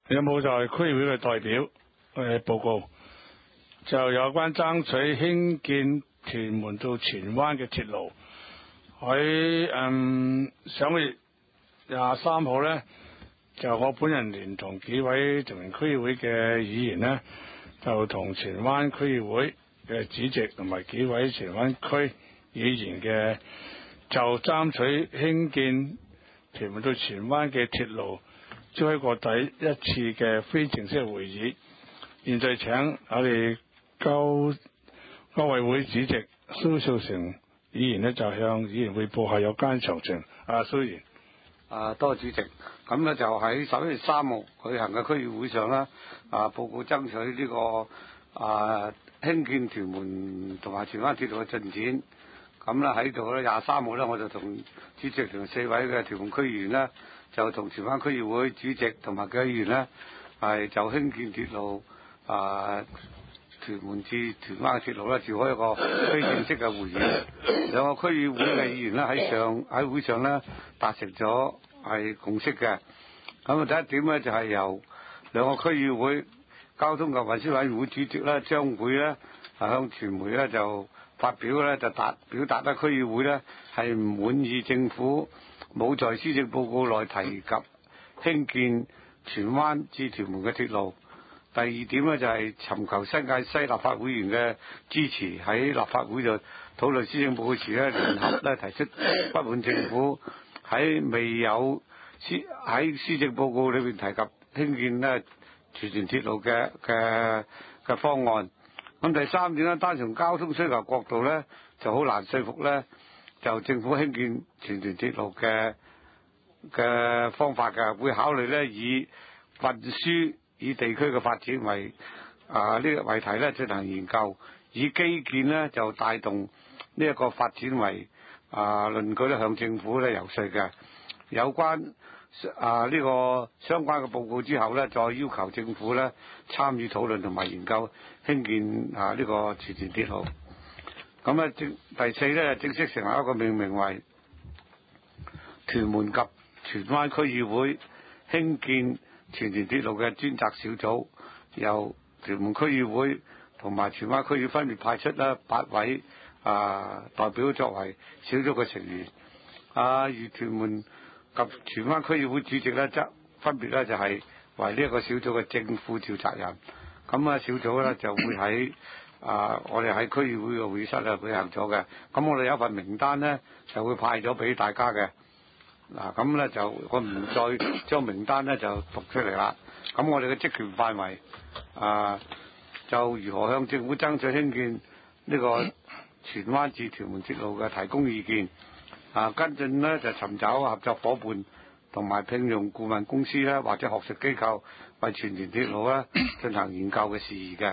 有冇就係區議會嘅代表報告，就有關爭取興建屯門到荃灣嘅鐵路。喺上個月23號呢，就我本人連同幾位屯門區議會嘅議員呢，就同荃灣區議會嘅主席同埋幾位荃灣區議員嘅就爭取興建屯門到荃灣嘅鐵路召開過第一次嘅非正式會議。現在請我哋交委會主席蘇少成議員呢，就向議員匯報下有關詳情。蘇議員。 多謝主席。咁呢就喺11月3號舉行嘅區議會上啦，報告爭取呢個興建屯門同埋荃灣鐵路嘅進展。咁呢喺度呢23號呢，我就同主席同4位嘅屯門區議員呢，就同荃灣區議會主席同埋嘅議員呢，係就興建鐵路屯門至荃灣嘅鐵路呢，召開一個非正式嘅會議。兩個區議會嘅議員呢，喺會上呢達成咗係共識嘅。咁第一點呢，就係由兩個區議會交通及運輸委員會主席呢，將會呢向傳媒呢就發表呢就表達呢區議會呢係唔滿意政府冇在施政報告內提及興建荃灣至屯門嘅鐵路。第二點呢，就係尋求新界西立法會議員嘅支持，喺立法會度討論施政報告時呢，聯合呢提出不滿政府喺未有喺施政報告裏面提及興建呢屯屯鐵路嘅方案。咁第三點呢，單從交通需求角度呢，就好難說服呢就政府興建屯屯鐵路嘅方法嘅，會考慮呢以運輸以地區嘅發展為呢個為題呢進行研究，以基建呢就帶動呢一個發展為論據呢向政府呢游說嘅。有關呢個相關嘅報告之後呢，再要求政府呢參與討論同埋研究興建呢個屯屯鐵路。咁呢第四呢，正式成立一個命名為屯門及荃灣區議會興建屯屯鐵路嘅專責小組，由屯門區議會同埋荃灣區議會分別派出8位代表作為小組嘅成員。而屯門及荃灣區議會主席呢，則分別呢就係為呢一個小組嘅正副召集人。咁小組呢就會喺我哋喺區議會嘅會議室呢舉行咗嘅。咁我哋有一份名單呢，就會派咗俾大家嘅。咁呢就我唔再將名單呢就讀出嚟啦。咁我哋嘅職權範圍就如何向政府爭取興建呢個荃灣至屯門鐵路嘅提供意見。跟進呢就尋找合作伙伴同埋聘用顧問公司呢，或者學術機構為屯屯鐵路呢進行研究嘅事宜嘅。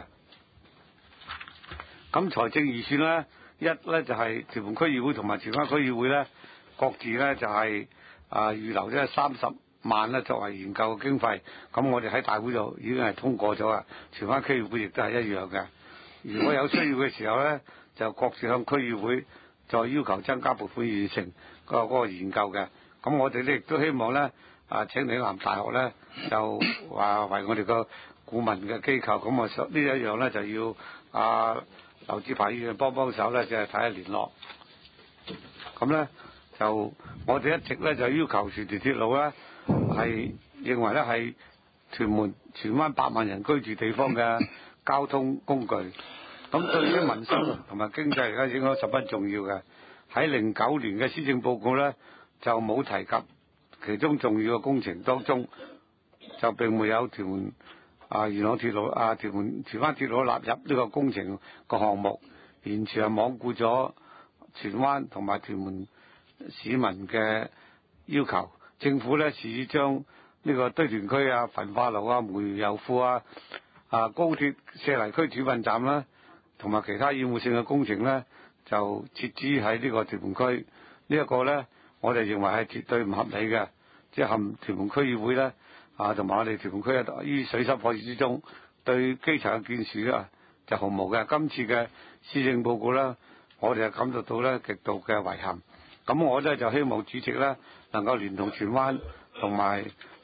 咁財政預算呢，一呢就係屯門區議會同埋荃灣區議會呢，各自呢就係預留咗30萬呢作為研究嘅經費。咁我哋喺大會度已經係通過咗啦，荃灣區議會亦都係一樣嘅。如果有需要嘅時候呢，就各自向區議會再要求增加撥款完成嗰個研究嘅。咁我哋呢亦都希望呢請嶺南大學呢就話為我哋個顧問嘅機構。咁我呢一樣呢就要劉志鵬議員幫手呢，就係睇下聯絡。咁呢就我哋一直呢就要求屯屯鐵路呢係認為呢係屯門荃灣8萬人居住地方嘅交通工具。咁對於民生同埋經濟嚟講影響十分重要嘅。喺09年嘅施政報告呢，就冇提及其中重要嘅工程當中，就並沒有屯門元朗鐵路荃灣鐵路納入呢個工程個項目，完全係罔顧咗荃灣同埋屯門市民嘅要求。政府呢是將呢個堆填區焚化爐煤油庫高鐵石泥區轉運站啦，同埋其他厭惡性嘅工程呢，就設置喺呢個屯門區。呢一個呢，我哋認為係絕對唔合理嘅，即係含屯門區議會呢，同埋我哋屯門區於水深火熱之中，對基層嘅建設呢就毫無嘅。今次嘅施政報告呢，我哋係感覺到呢極度嘅遺憾。咁我呢就希望主席呢能夠聯同荃灣同埋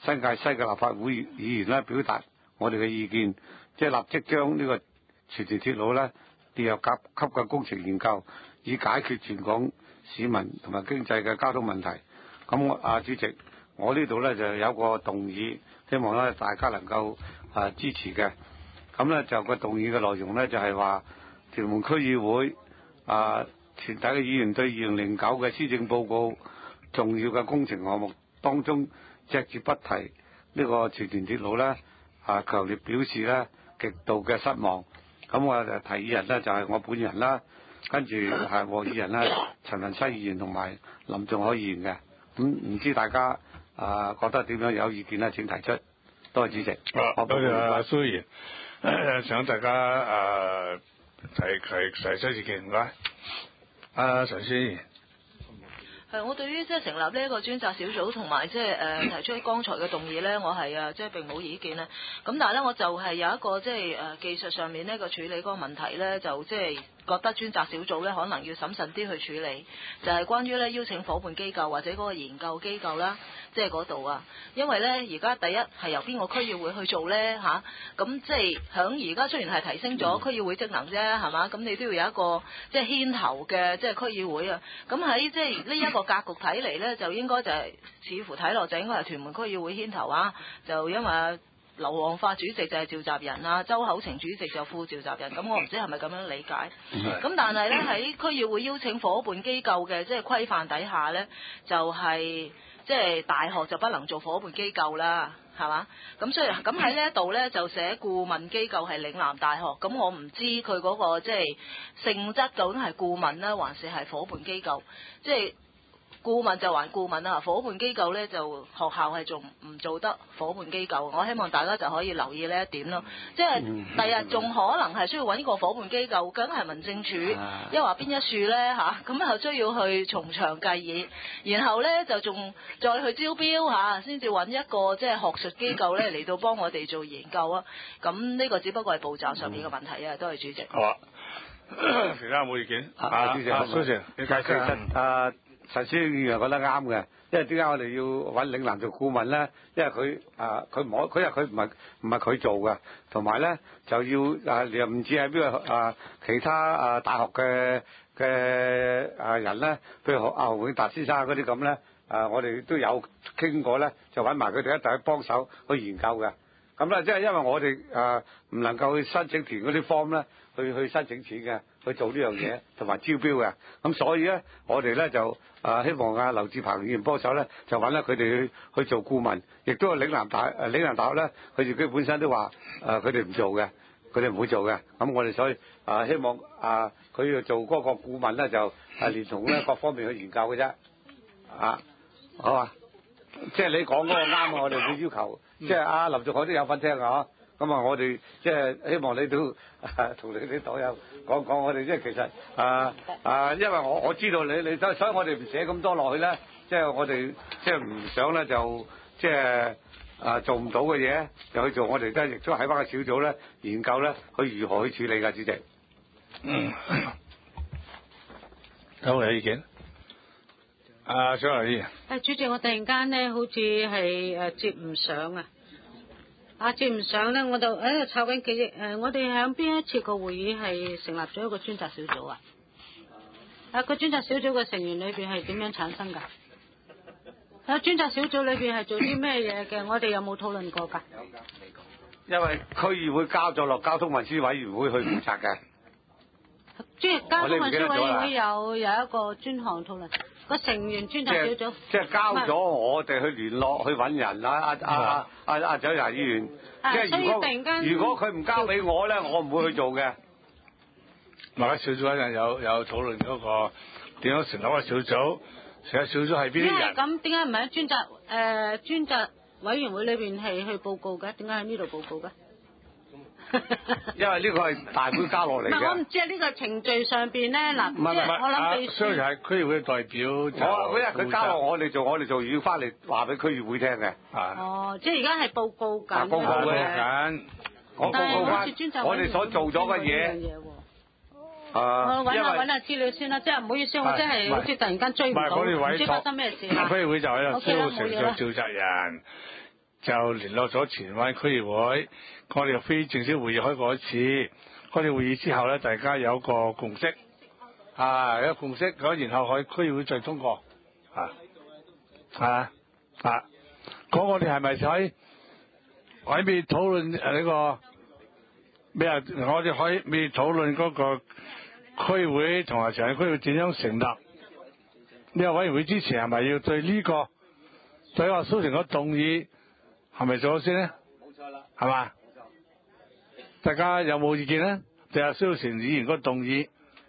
新界西嘅立法會議員咧表達我哋嘅意見，即係立即將呢個荃田鐵路咧列入甲級嘅工程研究，以解決全港市民同埋經濟嘅交通問題。咁主席，我呢度咧就有個動議，希望咧大家能夠支持嘅。咁咧就個動議嘅內容咧就係話，屯門區議會全體嘅議員對2009嘅施政報告重要嘅工程項目當中隻字不提呢個荃田鐵路咧，強烈表示咧極度嘅失望。咁我就提議人咧就係我本人啦，跟住係和議人啦，陳文西議員同埋林仲海議員嘅。咁唔知大家覺得點樣，有意見咧？請提出。多謝主席。 多謝蘇議員，想大家提出意見，唔該。陳先議員。 我對於即係成立呢一個專責小組同埋即係提出剛才嘅動議呢，我係即係並冇意見啦。咁但係呢，我就係有一個即係技術上面呢個處理嗰個問題呢，就即係覺得專責小組呢可能要審慎啲去處理，就係關於呢邀請夥伴機構或者嗰個研究機構啦，即係嗰度啊。因為呢而家第一係由邊個區議會去做呢？咁即係響而家雖然係提升咗區議會職能啫，係嘛？咁你都要有一個即係牽頭嘅即係區議會啊。咁喺即係呢一個格局睇嚟呢，就應該就係似乎睇落就應該係屯門區議會牽頭啊。就因為劉皇發主席就係召集人啊，周厚程主席就副召集人。咁我唔知係咪咁樣理解。咁但係呢，喺區議會邀請夥伴機構嘅即係規範底下呢，就係即係大學就不能做夥伴機構啦，係嘛？咁所以咁喺呢一度呢，就寫顧問機構係嶺南大學。咁我唔知佢嗰個即係性質究竟係顧問呢，還是係夥伴機構？即係顧問就還顧問啦，夥伴機構呢就學校係仲唔做得夥伴機構。我希望大家就可以留意呢一點咯。即係第日仲可能係需要揾一個夥伴機構，究竟係民政處，抑或邊一處呢？咁又需要去從長計議，然後呢就仲再去招標先至揾一個即係學術機構呢嚟到幫我哋做研究啊。咁呢個只不過係步驟上面嘅問題啊。多謝主席。 好啊，其他冇意見。主席，蘇 Sir，你解釋。 陳先議員覺得啱嘅，因為點解我哋要揾嶺南做顧問咧？因為佢唔係佢做嘅，同埋咧就要又唔知係邊個其他大學嘅人咧，譬如洪永達先生嗰啲咁咧，我哋都有傾過咧，就揾埋佢哋一齊幫手去研究嘅。咁咧，即係因為我哋唔能夠去申請填嗰啲 form 咧，去申請錢嘅，去做呢樣嘢同埋招標嘅。咁所以咧，我哋咧就希望劉志鵬議員幫手咧，就揾咧佢哋去做顧問，亦都係嶺南大學咧，佢自己本身都話佢哋唔做嘅，佢哋唔會做嘅。咁我哋所以希望佢要做嗰個顧問咧，就連同咧各方面去研究嘅啫。好啊，即係你講嗰個啱啊！我哋會要求。即係林仲海都有份聽啊！咁我哋即係希望你都同你啲黨友講，我哋即係其實因為我知道你所以我哋唔寫咁多落去咧，即係我哋即係唔想咧就即係做唔到嘅嘢，就去做。我哋都亦都喺翻個小組咧研究咧，去如何去處理㗎，主席。 有冇意見？蔣麗儀。 主席，我突然間咧，好似係接唔上啊！接唔上咧，我就喺度抄緊記憶。我哋喺邊一次個會議係成立咗一個專責小組啊？個專責小組嘅成員裏邊係點樣產生㗎？專責小組裏邊係做啲咩嘢嘅？我哋有冇討論過㗎？ 因為區議會交咗落交通運輸委員會去負責嘅。 即係交通運輸委員會有一個專項討論。個成員專責小組即係交咗我哋去聯絡去揾人蔣議員。即係如果佢唔交俾我咧，我唔會去做嘅。 嗱，小組嗰陣有討論嗰個點樣成立個小組，成個小組係邊啲人？ 咁點解唔喺專責委員會裏邊係去報告嘅？點解喺呢度報告嘅？ 因為呢個係大會交落嚟嘅。 我唔知呢個程序上邊咧，嗱，即係我諗秘書。 雖然係區議會代表， 因為佢交落我哋做，要翻嚟話俾區議會聽嘅。 即係而家係報告緊。 報告緊。我報告翻我哋所做咗嘅嘢。 我揾下資料先啦，即係唔好意思，我真係好似突然間追唔到，唔知發生咩事啦。 區議會就喺度蘇成做召集人。 就聯絡咗荃灣區議會，我哋非正式會議開過一次。開咗會議之後咧，大家有個共識，有個共識，咁然後喺區議會再通過，咁我哋係咪喺未討論呢個咩啊？我哋喺未討論嗰個區會同埋長區會點樣成立呢個委員會之前，係咪要對呢個對話蘇成個動議係咪做咗先咧？ 冇錯啦， 係嘛？大家有冇意見咧？對阿蘇成議員個動議，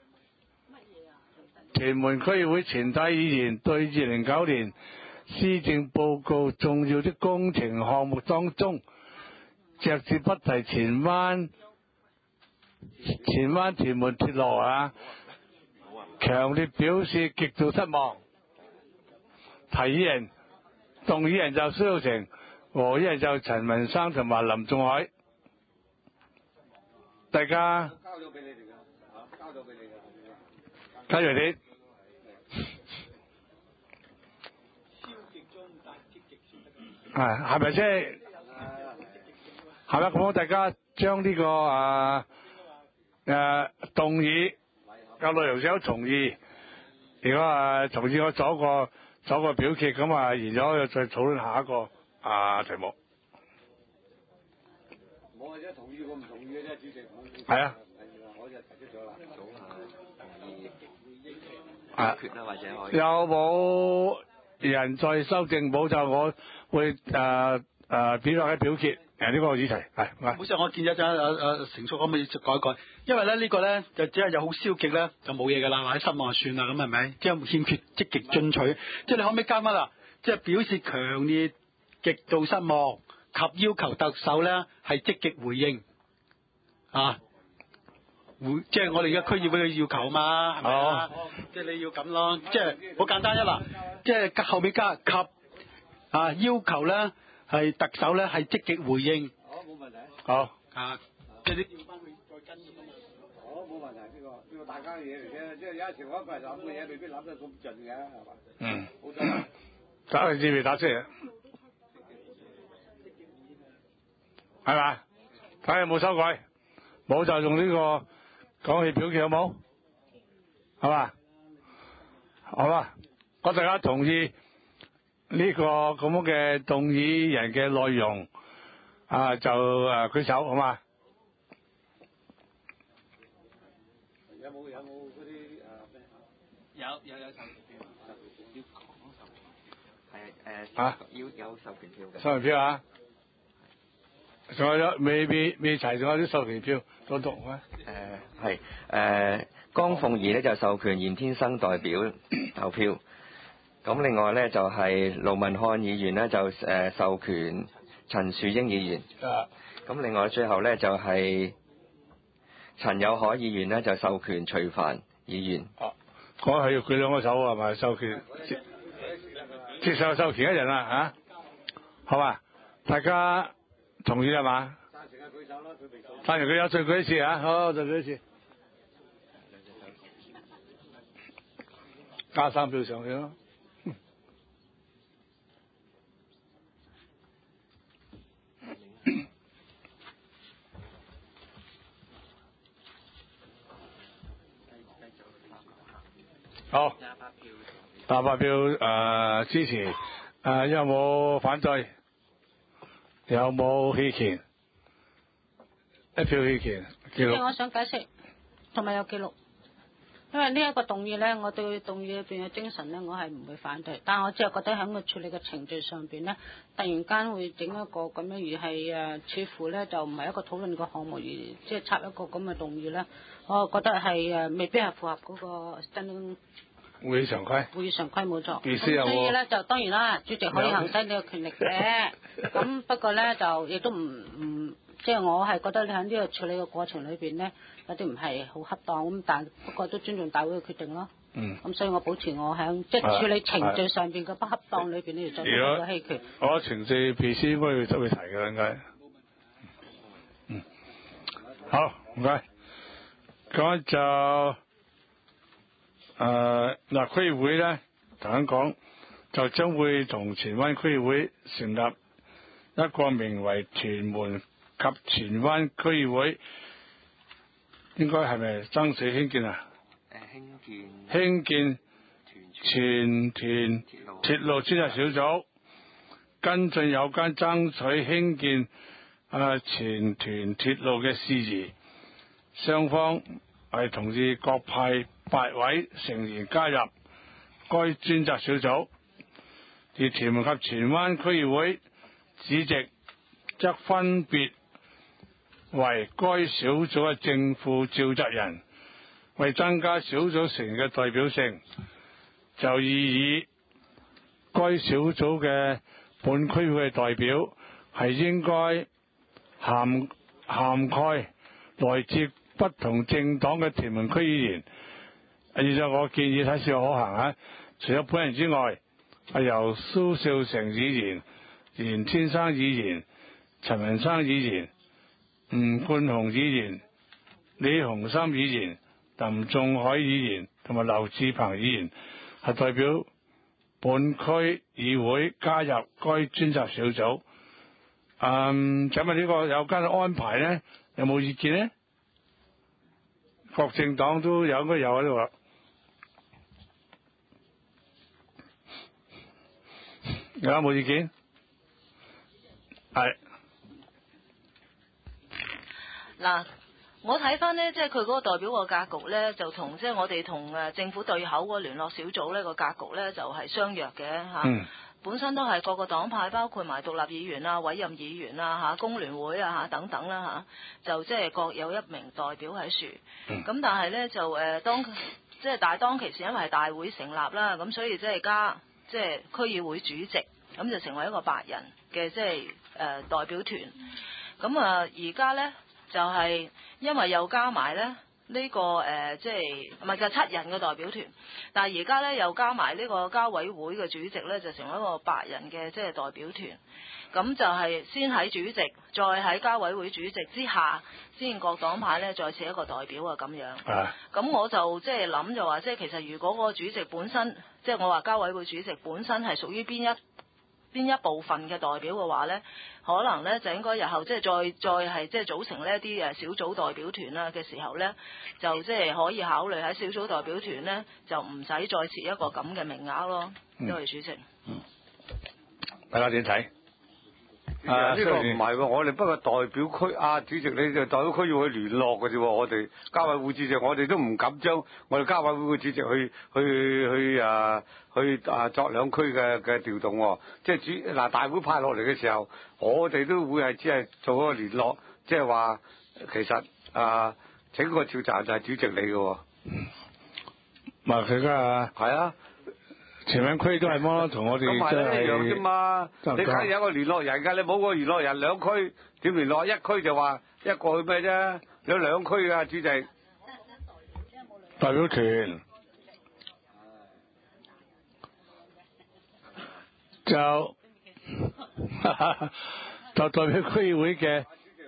屯門區議會全體議員對2009年施政報告重要的工程項目當中，隻字不提荃灣屯門鐵路強烈表示極度失望。動議人就蘇成，和議人就陳文生同埋林仲海。大家交咗俾你哋㗎，交咗俾你㗎。 跟住你係咪即係係咪咁？大家將呢個動議嘅內容有同意，如果同意我做個表決，咁然咗再討論下一個題目。 我或者同意，我唔同意嘅啫，主席。 係啊。 我就提出咗啦。 決啦，或者可以。 有冇人再修正？冇就我會表喺表決呢個議題係。 冇事，我建議就成叔可唔可以改一改？因為咧呢個咧就只係有好消極咧就冇嘢㗎啦，或者失望就算啦，咁係咪？即係欠缺積極進取。即係你可唔可以加翻啦？即係表示強烈極度失望及要求特首咧係積極回應即係我哋而家區議會嘅要求嘛，係咪啊？即係你要咁咯，即係好簡單啦。即係後面加及要求咧係特首咧係積極回應。 好，冇問題。 好即係你調翻去再跟咁啊。 好，冇問題，呢個大家嘅嘢嚟嘅，即係有時我一個人諗嘅嘢未必諗得咁盡嘅，係嘛？冇錯。 打嚟知未打出嚟？係嘛？睇下有冇修改，冇就用呢個講起表決好冇？係嘛？好啦，我大家同意呢個咁樣嘅動議人嘅內容就舉手好嘛？ 有冇嗰啲有授權票，要講授權，係要有授權票嘅。 授權票仲有未齊，仲有啲授權票再讀咩？ 係江鳳儀咧就授權嚴天生代表投票，咁另外咧就係盧文漢議員咧就授權陳樹英議員，咁另外最後咧就係陳友凱議員咧就授權徐帆議員。 我係要舉兩個手係咪？授權接受授權一人啦好嘛？大家同意係嘛？ 贊成舉手啦，佢未舉。 贊成舉手，再舉一次好，再舉一次，加3票上去咯。好，8票支持，有冇反對？有冇棄權？1票棄權，記錄。 我想解釋，同埋有記錄，因為呢一個動議咧，我對動議裏邊嘅精神咧，我係唔會反對，但係我只係覺得喺個處理嘅程序上邊咧，突然間會整一個咁樣而係似乎咧就唔係一個討論嘅項目，而即係插一個咁嘅動議咧，我覺得係未必係符合嗰個真會議常規。 會議常規冇錯。 意思有冇？ 所以咧就當然啦，主席可以行使呢個權力嘅。咁不過咧就亦都唔即係我係覺得你喺呢個處理嘅過程裏邊咧有啲唔係好恰當咁，但不過都尊重大會嘅決定咯。咁所以我保持我喺即係處理程序上邊嘅不恰當裏邊呢要進行一個棄權。 我程序 PC 應該要執去提嘅應該。好，唔該。咁就區議會咧，頭先講就將會同荃灣區議會成立一個名為屯門及荃灣區議會，應該係咪爭取興建啊？興建全屯鐵路專責小組，跟進有關爭取興建全屯鐵路嘅事宜，雙方係同意各派8位成員加入該專責小組，而屯門及荃灣區議會主席則分別為該小組嘅正副召集人。為增加小組成員嘅代表性，就議議該小組嘅本區會嘅代表係應該涵蓋來自不同政黨嘅屯門區議員。現在我建議睇是否可行啊！除咗本人之外，由蘇少成議員、袁天生議員、陳文生議員、吳冠雄議員、李鴻森議員、林仲海議員同埋劉志鵬議員係代表本區議會加入該專責小組。請問呢個有關嘅安排呢，有冇意見呢？各政黨都應該有喺度。有冇意見？係嗱。我睇翻呢，即係佢嗰個代表個格局呢，就同即係我哋同政府對口個聯絡小組呢個格局呢，就係相若嘅嚇。本身都係各個黨派，包括埋獨立議員啊、委任議員啊、嚇工聯會啊嚇等等啦嚇，就即係各有一名代表喺樹。咁但係呢，就當其時因為係大會成立啦，咁所以即係加即係區議會主席，咁就成為一個8人嘅即係代表團。咁而家呢，就係因為又加埋咧呢個即係唔係就7人嘅代表團，但係而家咧又加埋呢個交委會嘅主席咧，就成為一個8人嘅即係代表團。咁就係先喺主席，再喺交委會主席之下，先各黨派咧再設一個代表啊咁樣。咁我就即係諗就話，即係其實如果個主席本身，即係我話交委會主席本身係屬於邊一部分嘅代表嘅話咧，可能咧就應該日後即係再係即係組成呢一啲小組代表團啦嘅時候咧，就即係可以考慮喺小組代表團咧就唔使再設一個咁嘅名額咯。多謝主席。 大家點睇？ 呢個唔係喎，我哋不過代表區主席你就代表區要去聯絡嘅啫喎，我哋交委會主席我哋都唔敢將我哋交委會嘅主席去作兩區嘅調動喎，即係大會派落嚟嘅時候，我哋都會係只係做嗰個聯絡，即係話其實整個召集人就係主席你嘅喎。 佢而家係啊。 荃灣區都係麼？同我哋即係一樣啫嘛。你梗係有個聯絡人㗎，你冇個聯絡人兩區點聯絡？一區就話一個去咩啫？有兩區㗎，主席。 代表團就代表區議會嘅。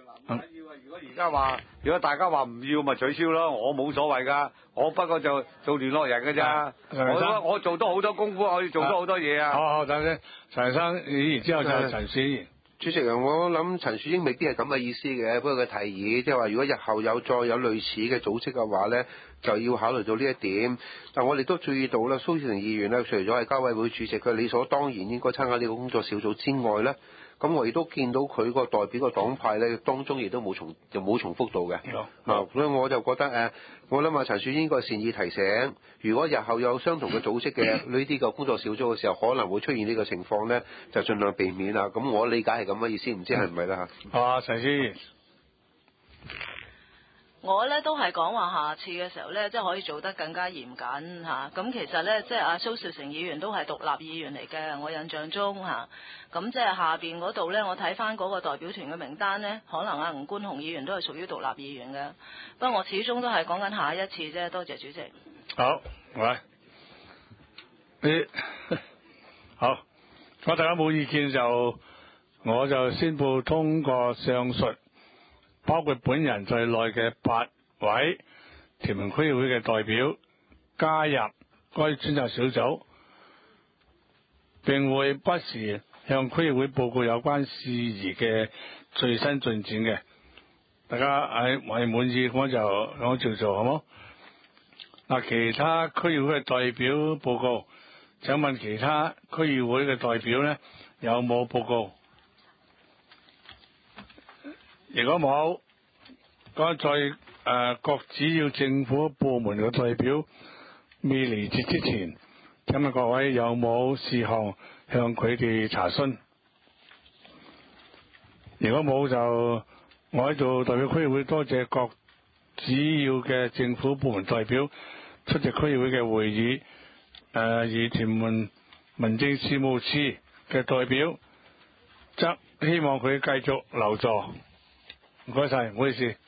如果大家話唔要咪取消咯，我冇所謂㗎，我不過就做聯絡人㗎咋。我做多好多功夫，可以做多好多嘢啊。 好，等陣，陳生議員之後就陳樹英。 主席啊，我諗陳樹英未必係咁嘅意思嘅，不過佢提議即係話，如果日後再有類似嘅組織嘅話咧，就要考慮到呢一點。但我哋都注意到啦，蘇少成議員咧，除咗係交委會主席，佢理所當然應該參加呢個工作小組之外咧。咁我亦都見到佢個代表個黨派咧，當中亦都冇重複到嘅。所以我就覺得我諗陳樹英應該善意提醒，如果日後有相同嘅組織嘅呢啲個工作小組嘅時候，可能會出現呢個情況咧，就盡量避免啦。咁我理解係咁嘅意思，唔知係唔係啦嚇。 陳議員。 我咧都係講話下次嘅時候咧，即係可以做得更加嚴謹嚇。咁其實咧，即係阿蘇少成議員都係獨立議員嚟嘅，我印象中嚇。咁即係下邊嗰度咧，我睇翻嗰個代表團嘅名單咧，可能阿吳冠雄議員都係屬於獨立議員嘅。不過我始終都係講緊下一次啫。多謝主席。 好，好，如果大家冇意見就，我就宣佈通過上述。包括本人在內嘅8位屯門區議會嘅代表加入該專責小組，並會不時向區議會報告有關事宜嘅最新進展嘅。大家係滿意咁就照做，好冇？嗱，其他區議會嘅代表報告，請問其他區議會嘅代表呢，有冇報告？如果冇，剛才各主要政府部門嘅代表未離席之前，請問各位有冇事項向佢哋查詢？如果冇，就我喺度代表區議會多謝各主要嘅政府部門代表出席區議會嘅會議，而屯門民政事務處嘅代表則希望佢繼續留座。唔該晒，唔好意思。